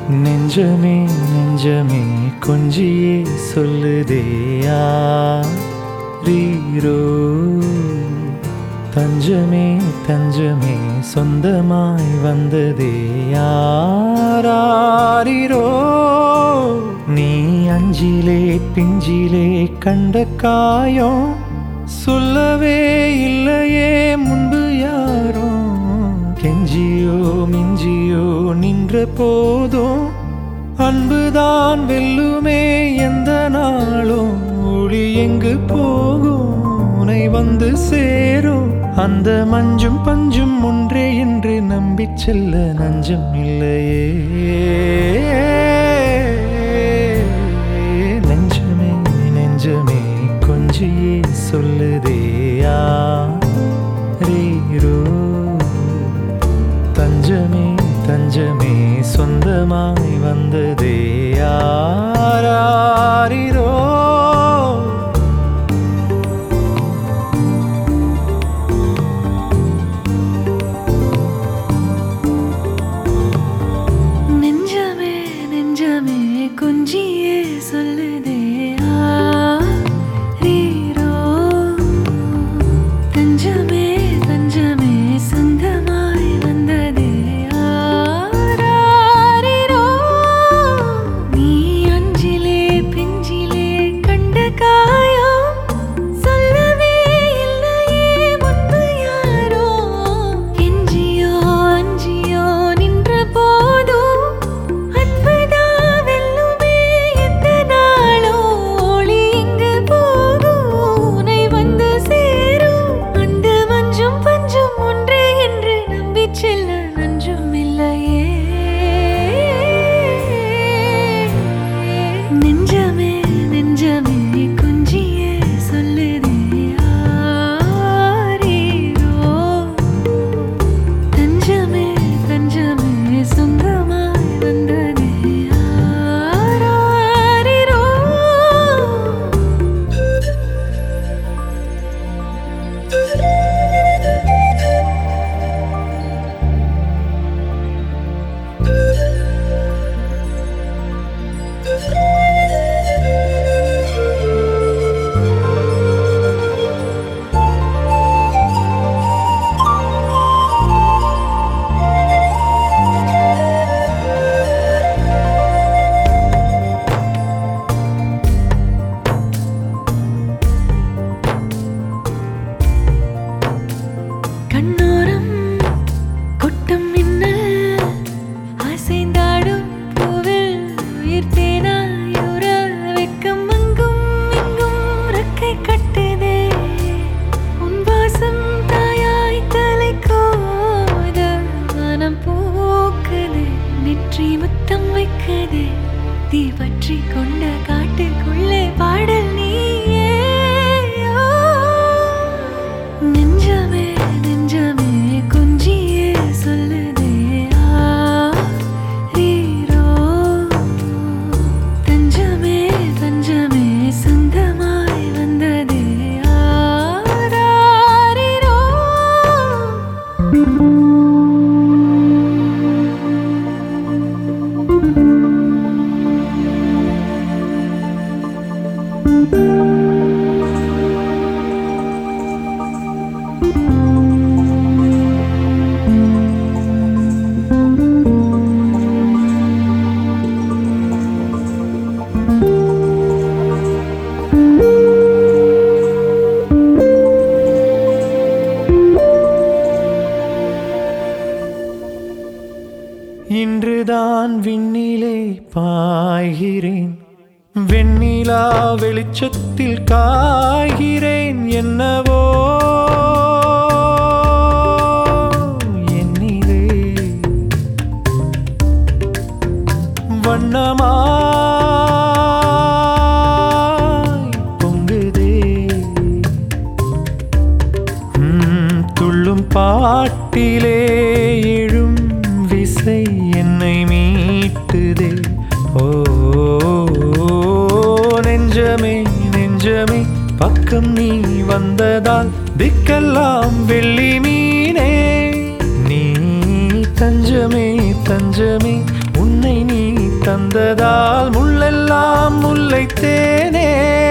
நெஞ்சமே நெஞ்சமே கொஞ்சியே சொல்லுதே யாரீரோ. தஞ்சமே தஞ்சமே சொந்தமாய் வந்ததே யாரீரோ. நீ அஞ்சிலே பிஞ்சிலே கண்ட காயம் சொல்லவே இல்லையே முன்பு யாரோ. கெஞ்சியோ மிஞ்சியோ நின்ற போதும் அன்புதான் வெல்லுமே எந்த நாளும். ஒளி எங்கு போகும் உனை வந்து சேரும். அந்த மஞ்சும் பஞ்சும் ஒன்றே என்று நம்பிச் செல்ல நஞ்சம் இல்லையே. நெஞ்சமே நெஞ்சமே கொஞ்சியே சொல்லுதே யாரீரோ. தஞ்சமே தஞ்சமே சொந்தமாய் வந்ததே யாரீரோ. நெஞ்சமே நெஞ்சமே கொஞ்சியே சொல்லுதே யாரீரோ. தஞ்சமே தஞ்சமே சொந்தமாய் வந்ததே யாரீரோ. நீ அஞ்சிலே பிஞ்சிலே கண்ட காயம் சொல்லவே இல்லையே முன்பு யாரோ. கெஞ்சியோ அஞ்சியோ நின்ற போதும் அன்புதா வெல்லுமே எந்த நாளோ. ஒளி எங்கு போகும் உனை வந்து சேரும். அந்த மஞ்சும் பஞ்சும் ஒன்றே என்று நம்பிச் செல்ல நஞ்சும் இல்லையே. நெஞ்சமே நெஞ்சமே கொஞ்சியே சொல்லுதே யாரீரோ. தஞ்சமே தஞ்சமே சொந்தமாய் வந்ததே யாரீரோ. கண்ணோரம் கொட்டும் மின்னல் அசைந்தாடும் பூவில் உயிர் தேனாயுற வெட்கம் அங்கும் இங்கும் ரெக்கை கட்டுதே. உன் வாசம் தாயாய் தலை கோத மனம் பூக்குதே. நெற்றி முத்தம் வைக்குதே. தீ பற்றி கொண்ட காட்டுக்குள்ளே பாடல் நீயே. நெஞ்சமே நெஞ்சமே கொஞ்சியே சொல்லுதே யாரீரோ. தஞ்சமே தஞ்சமே சொந்தமாய் வந்ததே யாரீரோ. இன்றுதான் விண்ணிலே பாய்கிறேன். வெண்ணிலா வெளிச்சத்தில் காய்கிறேன். என்னவோ என்னிலே வண்ணமாய் பொங்குதே. துள்ளும் பாட்டிலே எழும் விசை என்னை மீட்டுதே. ஓ நெஞ்சமே நெஞ்சமே பக்கம் நீ வந்ததால் திக்கெல்லாம் வெள்ளி மீனே. நீ தஞ்சமே தஞ்சமே உன்னை நீ தந்ததால் முள்ளெல்லாம் முல்லைத்தேனே